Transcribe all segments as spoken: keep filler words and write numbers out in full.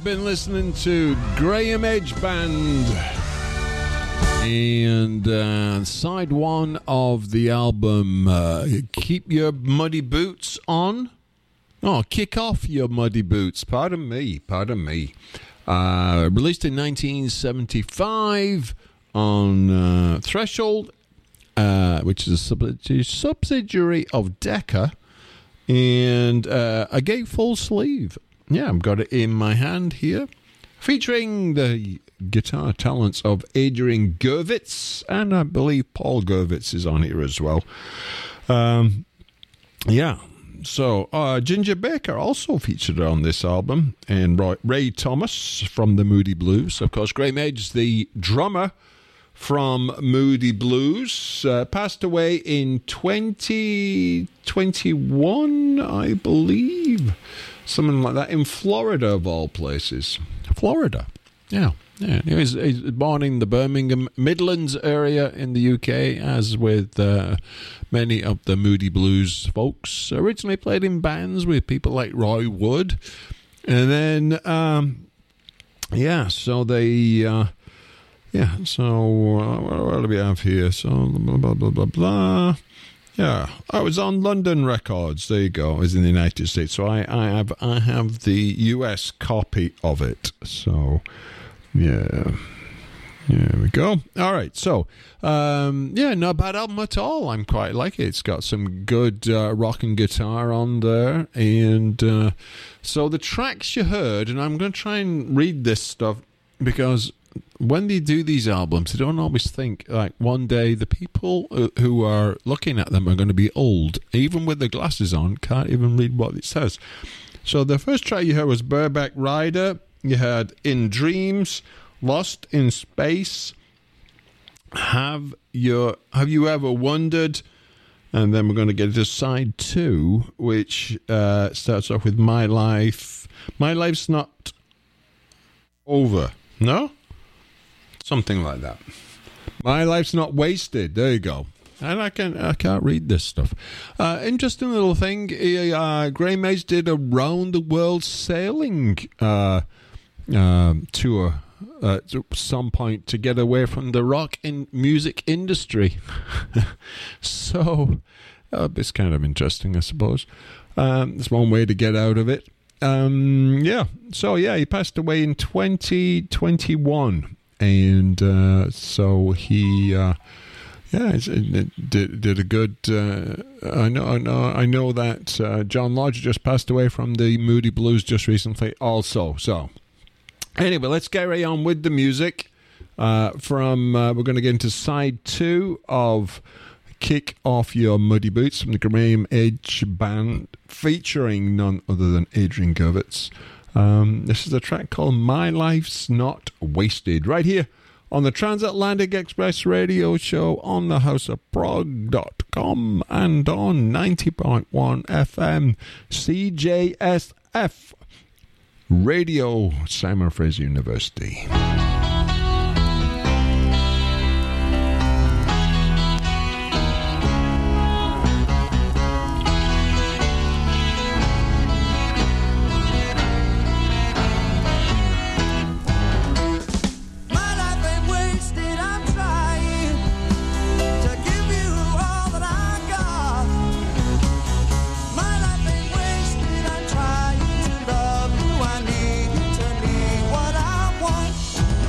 been listening to Graham Edge Band and uh, side one of the album uh, Keep Your Muddy Boots On. Oh, Kick Off Your Muddy Boots. Pardon me, pardon me. Uh, released in nineteen seventy-five on uh, Threshold, uh, which is a sub- subsidiary of Decca, and uh, a gay full sleeve. Yeah, I've got it in my hand here, featuring the guitar talents of Adrian Gervitz, and I believe Paul Gervitz is on here as well. Um, yeah, so uh, Ginger Baker also featured on this album, and Roy, Ray Thomas from the Moody Blues. Of course, Graham Edge, the drummer from Moody Blues, uh, passed away in twenty twenty-one, I believe. Something like that, in Florida, of all places. Florida, yeah. yeah. He was he's born in the Birmingham Midlands area in the U K, as with uh, many of the Moody Blues folks. Originally played in bands with people like Roy Wood. And then, um, yeah, so they... Uh, yeah, so uh, what do we have here? So, blah, blah, blah, blah, blah. Yeah, I was on London Records. There you go. It was in the United States. So I, I have I have the U S copy of it. So, yeah. There we go. All right. So, um, yeah, not a bad album at all. I'm quite like it. It's got some good uh, rock and guitar on there. And uh, so the tracks you heard, and I'm going to try and read this stuff because when they do these albums, they don't always think, like, one day the people who are looking at them are going to be old. Even with the glasses on, can't even read what it says. So the first track you heard was Bareback Rider. You had In Dreams, Lost in Space, Have Your Have You Ever Wondered? And then we're going to get to side two, which uh, starts off with My Life. My Life's Not Over. No? Something like that. My Life's Not Wasted. There you go. And I can I can't read this stuff. Uh, interesting little thing. Uh, Graham Edge did a round the world sailing uh, uh, tour uh, at some point to get away from the rock and music industry. So uh, it's kind of interesting, I suppose. Um, it's one way to get out of it. Um, yeah. So yeah, he passed away in twenty twenty-one. And uh, so he, uh, yeah, it, it did, did a good. Uh, I know, I know, I know that uh, John Lodge just passed away from the Moody Blues just recently, also. So, anyway, let's get right on with the music. Uh, from uh, we're going to get into side two of "Kick Off Your Muddy Boots" from the Graham Edge Band, featuring none other than Adrian Gervitz. Um, this is a track called My Life's Not Wasted, right here on the Transatlantic Express radio show on the house of prog dot com and on ninety point one F M C J S F Radio, Simon Fraser University. Trying to love you, I need you to need what I want.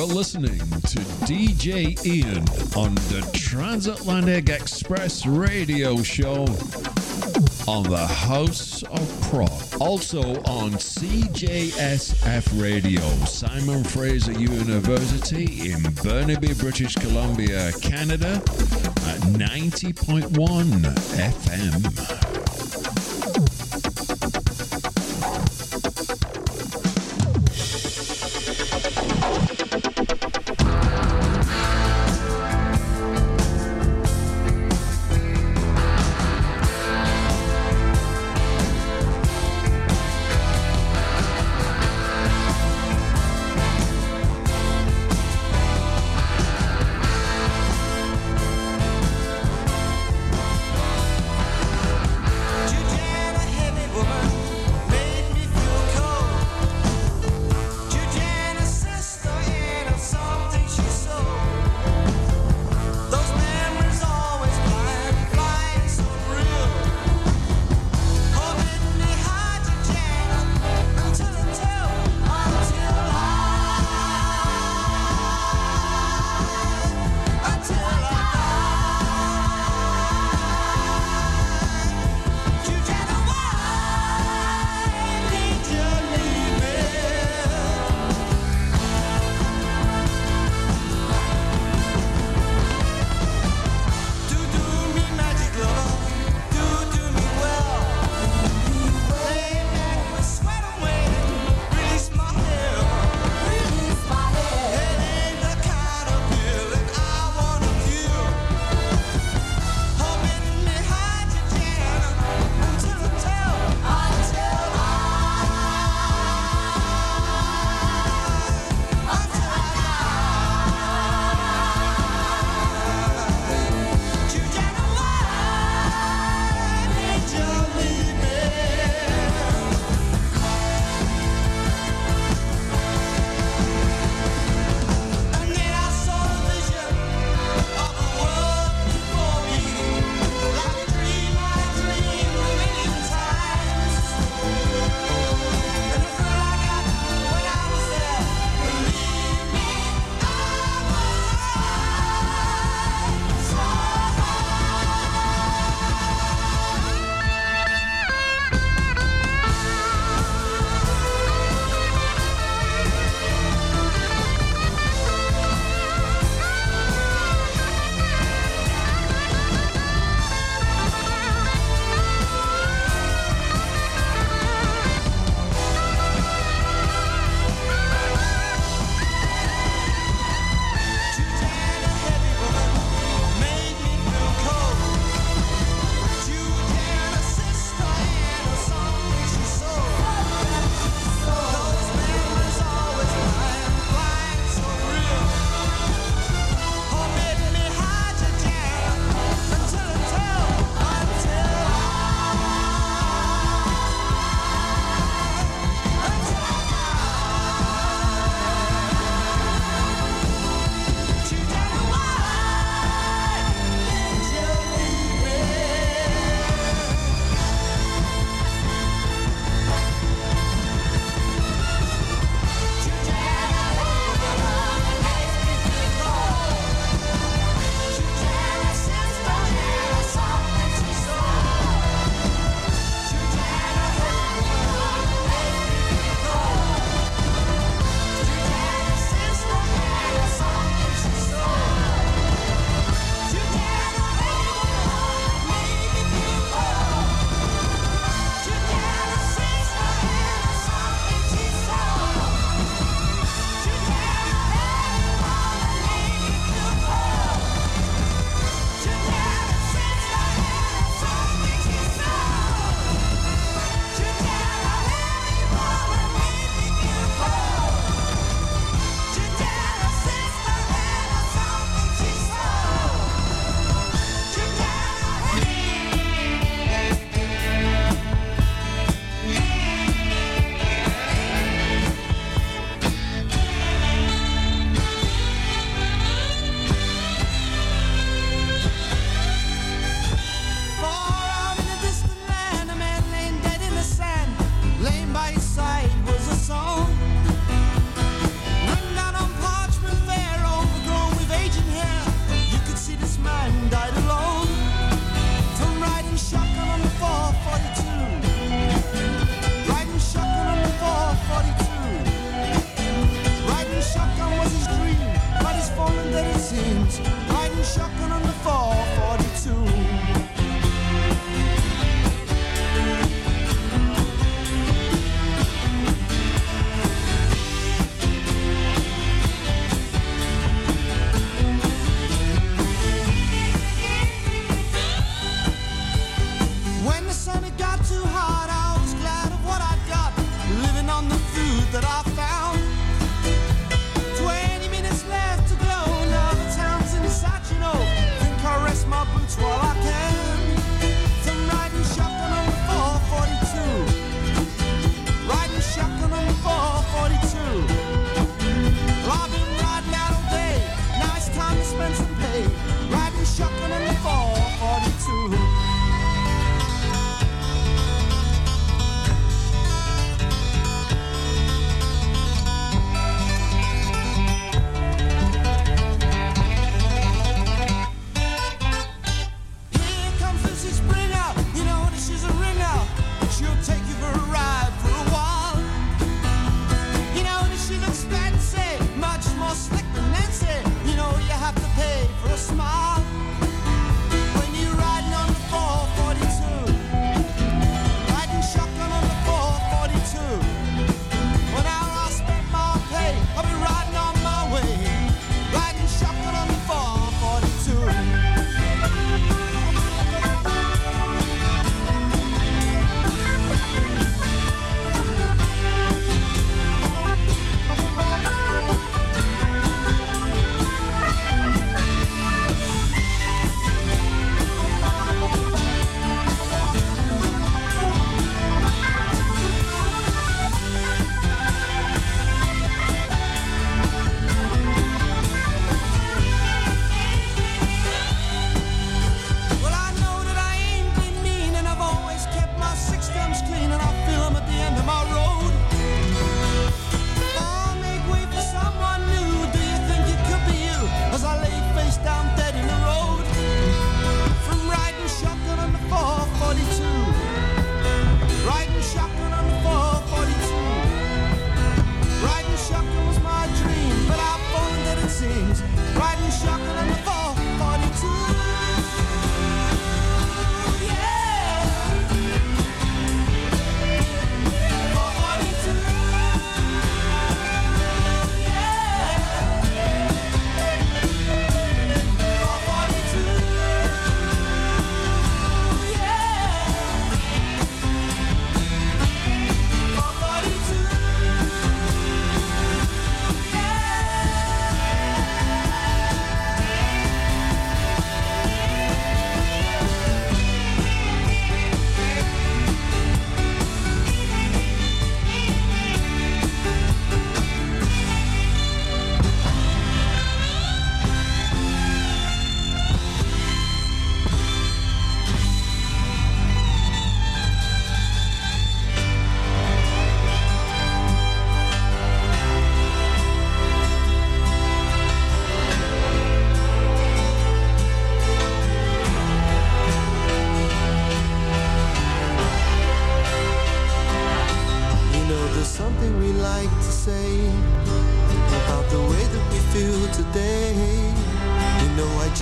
You're listening to D J Ian on the Transatlantic Express radio show on the House of Prog. Also on C J S F Radio, Simon Fraser University in Burnaby, British Columbia, Canada at ninety point one F M.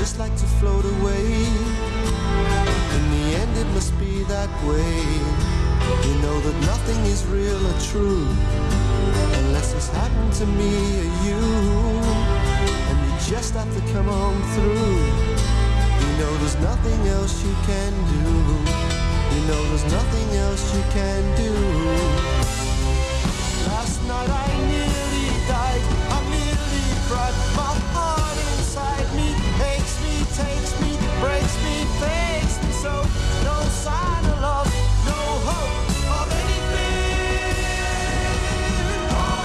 just like to float away. In the end it must be that way. You know that nothing is real or true unless it's happened to me or you. And you just have to come on through. You know there's nothing else you can do. You know there's nothing else you can do. Last night I nearly died, I nearly cried. My heart inside me aches me, takes me, breaks me, fakes me. So no sign of love, no hope of anything. Of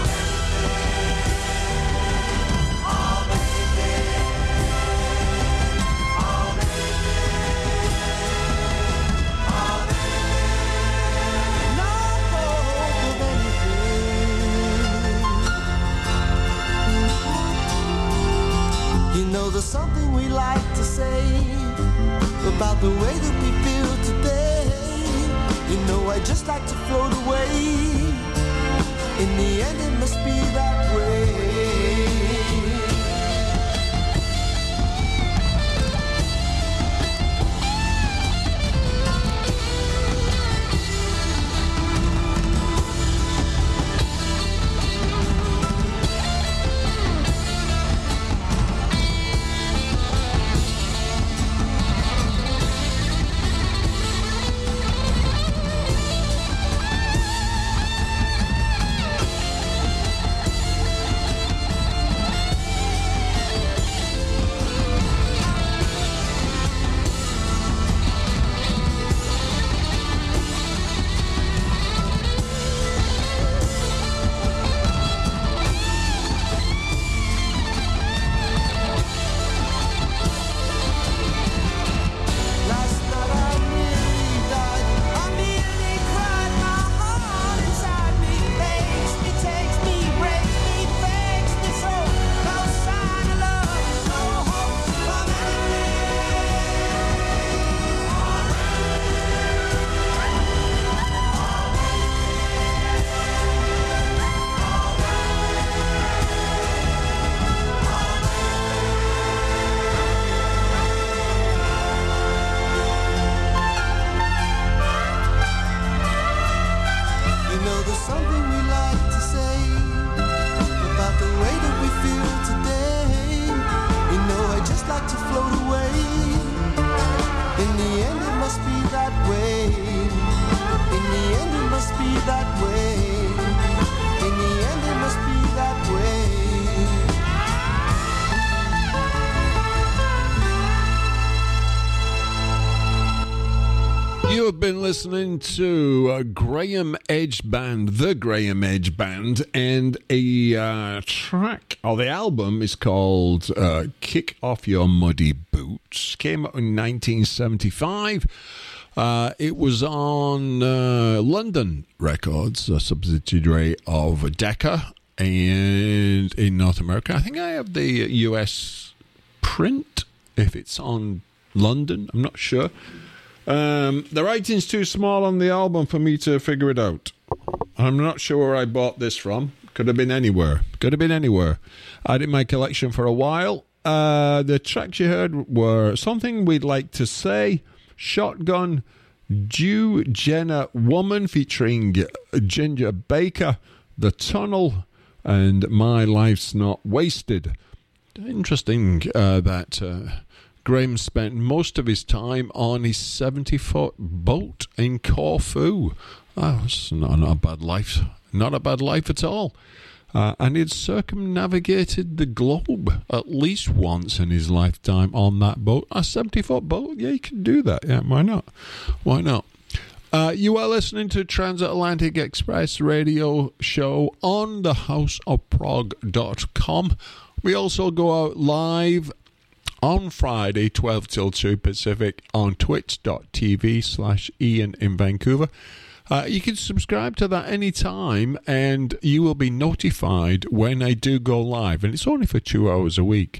anything. Of anything. Of anything. Of anything. No hope of anything. You know there's something we like to say about the way that we feel today. You know I just like to float away. In the end it must be that way. Been listening to uh, Graham Edge Band, the Graham Edge Band, and a uh, track, or the album is called uh, Kick Off Your Muddy Boots. Came out in nineteen seventy-five. Uh, it was on uh, London Records, a subsidiary of Decca, and in North America. I think I have the U S print, if it's on London, I'm not sure. Um, the writing's too small on the album for me to figure it out. I'm not sure where I bought this from. Could have been anywhere. Could have been anywhere. I had it in my collection for a while. Uh, the tracks you heard were Something We'd Like to Say, Shotgun, Jew Jenna Woman featuring Ginger Baker, The Tunnel, and My Life's Not Wasted. Interesting uh, that... Uh, Graham spent most of his time on his seventy-foot boat in Corfu. Oh, it's not, not a bad life. Not a bad life at all. Uh, and he'd circumnavigated the globe at least once in his lifetime on that boat. A seventy-foot boat? Yeah, you can do that. Yeah, why not? Why not? Uh, you are listening to Transatlantic Express radio show on the house of prog dot com. We also go out live on Friday, twelve till two Pacific, on twitch.tv slash Ian in Vancouver. Uh, you can subscribe to that anytime, and you will be notified when I do go live. And it's only for two hours a week.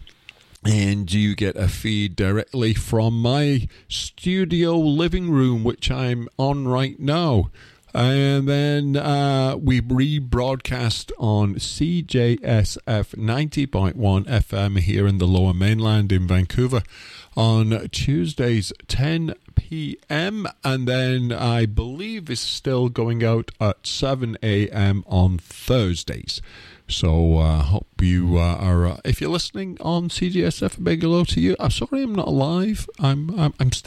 And you get a feed directly from my studio living room, which I'm on right now. And then uh, we rebroadcast on C J S F ninety point one F M here in the Lower Mainland in Vancouver on Tuesdays ten p.m. And then I believe it's still going out at seven a.m. on Thursdays. So I uh, hope you uh, are, uh, if you're listening on C J S F, a big hello to you. I'm sorry I'm not live. I'm, I'm, I'm still